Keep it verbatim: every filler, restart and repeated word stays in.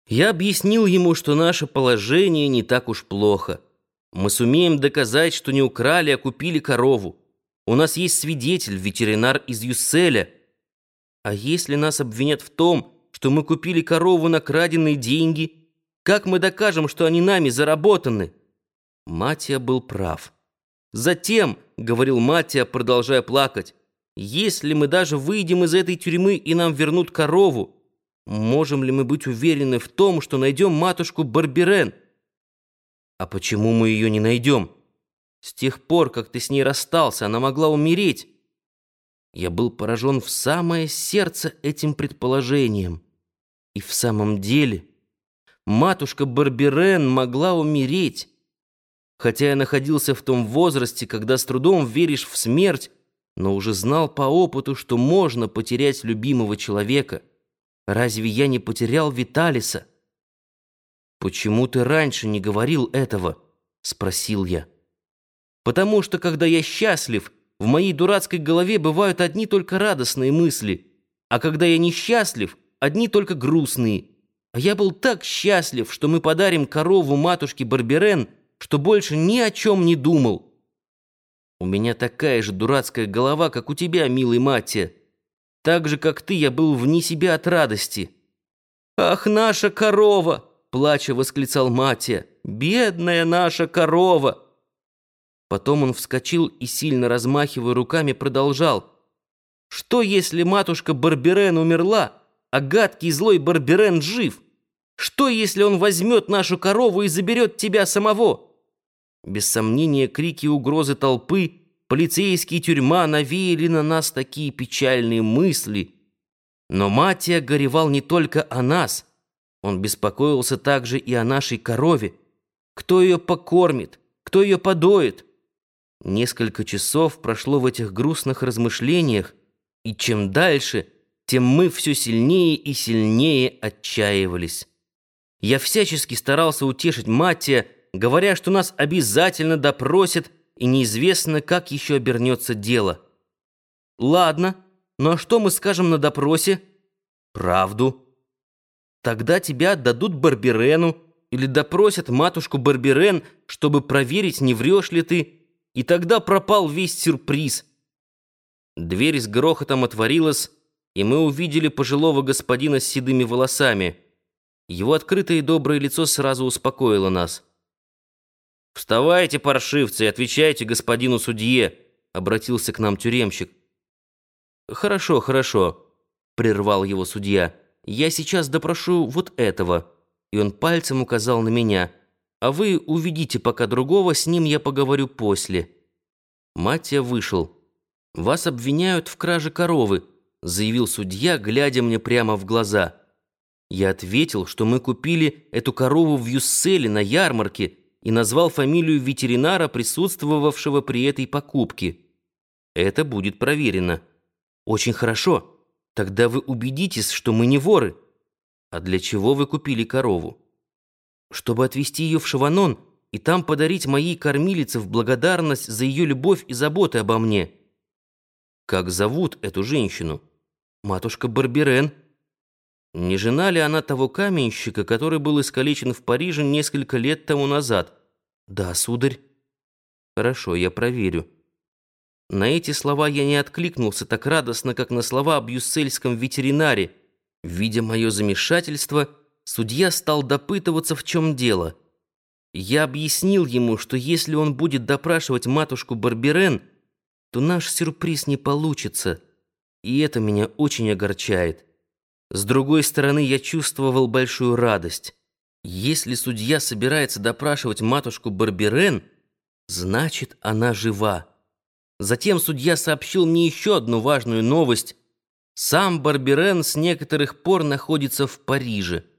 Я объяснил ему, что наше положение не так уж плохо. Мы сумеем доказать, что не украли, а купили корову. У нас есть свидетель, ветеринар из Юсселя. А если нас обвинят в том, что мы купили корову на краденные деньги, как мы докажем, что они нами заработаны? Матия был прав. Затем, — говорил Матия, продолжая плакать, — если мы даже выйдем из этой тюрьмы и нам вернут корову, можем ли мы быть уверены в том, что найдем матушку Барберен? А почему мы ее не найдем? С тех пор, как ты с ней расстался, она могла умереть. Я был поражен в самое сердце этим предположением. И в самом деле матушка Барберен могла умереть. Хотя я находился в том возрасте, когда с трудом веришь в смерть, но уже знал по опыту, что можно потерять любимого человека. Разве я не потерял Виталиса? «Почему ты раньше не говорил этого?» — спросил я. «Потому что, когда я счастлив, в моей дурацкой голове бывают одни только радостные мысли, а когда я несчастлив, одни только грустные. А я был так счастлив, что мы подарим корову матушке Барберен, что больше ни о чем не думал. У меня такая же дурацкая голова, как у тебя, милый Матия. Так же, как ты, я был вне себя от радости». «Ах, наша корова!» — плача восклицал Матия. «Бедная наша корова!» Потом он вскочил и, сильно размахивая руками, продолжал. «Что, если матушка Барберен умерла, а гадкий злой Барберен жив? Что, если он возьмет нашу корову и заберет тебя самого?» Без сомнения, крики и угрозы толпы, полицейские, тюрьма навеяли на нас такие печальные мысли. Но Матия горевал не только о нас. Он беспокоился также и о нашей корове. Кто ее покормит? Кто ее подоит? Несколько часов прошло в этих грустных размышлениях, и чем дальше, тем мы все сильнее и сильнее отчаивались. Я всячески старался утешить Матия, говоря, что нас обязательно допросят, и неизвестно, как еще обернется дело. «Ладно, ну а что мы скажем на допросе?» «Правду». «Тогда тебя отдадут Барберену или допросят матушку Барберен, чтобы проверить, не врешь ли ты, и тогда пропал весь сюрприз». Дверь с грохотом отворилась, и мы увидели пожилого господина с седыми волосами. Его открытое и доброе лицо сразу успокоило нас. «Вставайте, паршивцы, и отвечайте господину судье», — обратился к нам тюремщик. «Хорошо, хорошо», — прервал его судья. «Я сейчас допрошу вот этого», — и он пальцем указал на меня. «А вы уведите пока другого, с ним я поговорю после». Матия вышел. «Вас обвиняют в краже коровы», — заявил судья, глядя мне прямо в глаза. Я ответил, что мы купили эту корову в Юсселе на ярмарке, и назвал фамилию ветеринара, присутствовавшего при этой покупке. «Это будет проверено». «Очень хорошо. Тогда вы убедитесь, что мы не воры». «А для чего вы купили корову?» «Чтобы отвезти ее в Шаванон и там подарить моей кормилице в благодарность за ее любовь и заботы обо мне». «Как зовут эту женщину?» «Матушка Барберен». «Не жена ли она того каменщика, который был искалечен в Париже несколько лет тому назад?» «Да, сударь». «Хорошо, я проверю». На эти слова я не откликнулся так радостно, как на слова об юссельском ветеринаре. Видя мое замешательство, судья стал допытываться, в чем дело. Я объяснил ему, что если он будет допрашивать матушку Барберен, то наш сюрприз не получится, и это меня очень огорчает. С другой стороны, я чувствовал большую радость. Если судья собирается допрашивать матушку Барберен, значит, она жива. Затем судья сообщил мне еще одну важную новость. Сам Барберен с некоторых пор находится в Париже.